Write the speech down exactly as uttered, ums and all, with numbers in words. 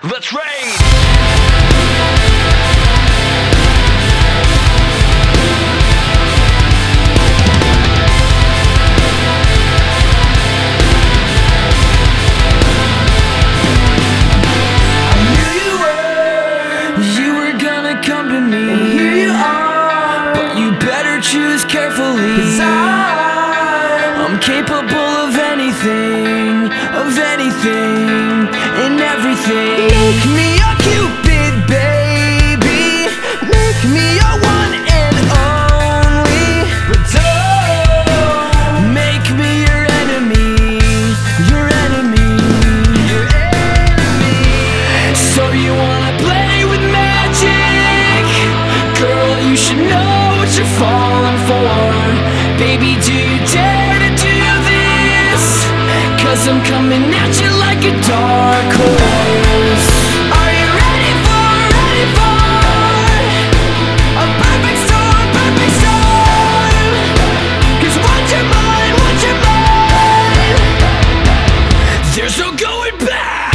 Let's raid! Choose carefully, 'cause I, I'm capable of anything, of anything, and everything. Make me your Cupid, baby. Make me your one and only. But don't make me your enemy, your enemy, your enemy. So you wanna play with magic? Girl, you should know what you're falling for. Baby, do you dare to do this? 'Cause I'm coming at you like a dark horse.